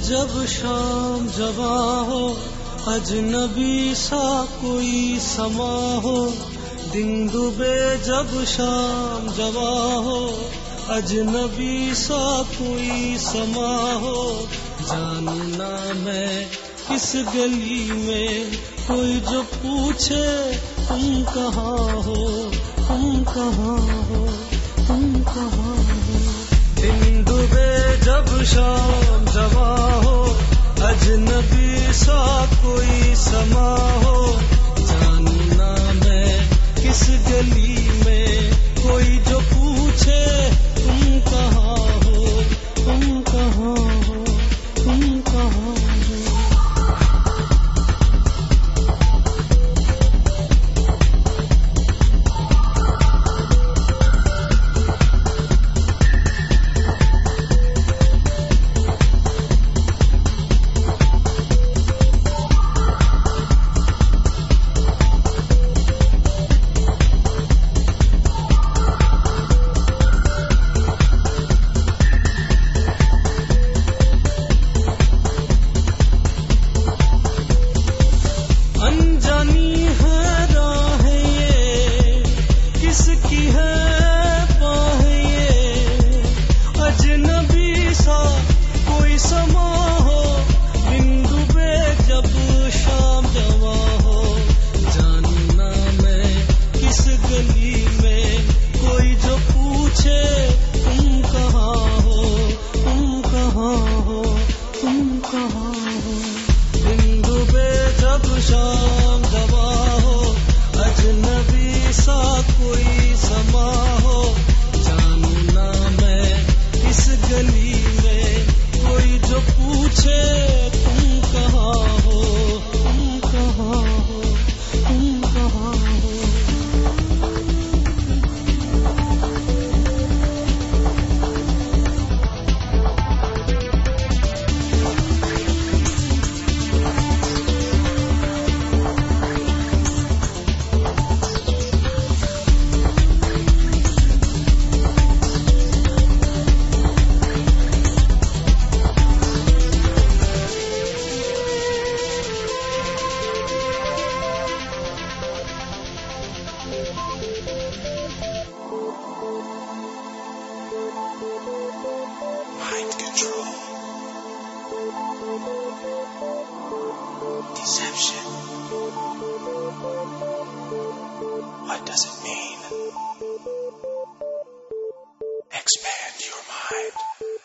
जब शाम जवा हो, अजनबी सा कोई समा हो। दिन दुबे जब शाम जवा हो, अजनबी सा कोई समा हो। जानू ना मैं किस गली में, कोई जो पूछे तुम कहाँ हो, तुम कहाँ हो, तुम कहाँ हो। दिन डूबे जब शाम जवा हो, अजनबी सा कोई समा हो। जानू ना मैं किस गली में, कोई जो पूछे तुम कहाँ हो, तुम कहाँ हो, तुम कहाँ हो। What does it mean? Expand your mind.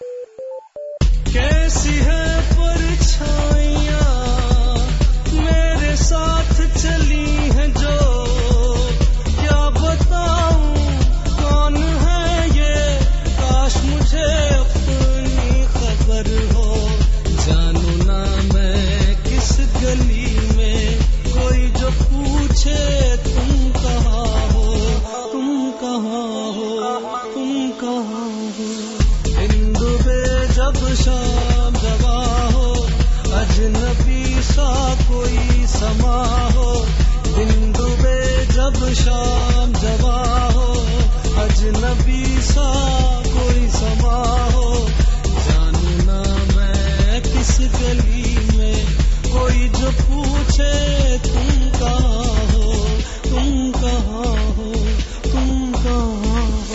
कैसी है परछाइयाँ मेरे साथ चली हैं जो, क्या बताऊं कौन है ये, काश मुझे अपनी खबर हो। जानू ना मैं किस गली में, कोई जो पूछे तुम कहाँ हो, तुम कहाँ हो, तुम कहाँ हो। दिन डूबे जब शाम जवा हो, अजनबी सा कोई समा हो। दिन डूबे जब शाम जवा हो, अजनबी सा कोई समा हो। जानू ना मैं किस गली में, कोई जो पूछे तुम कहाँ हो, तुम कहाँ हो, तुम कहाँ हो।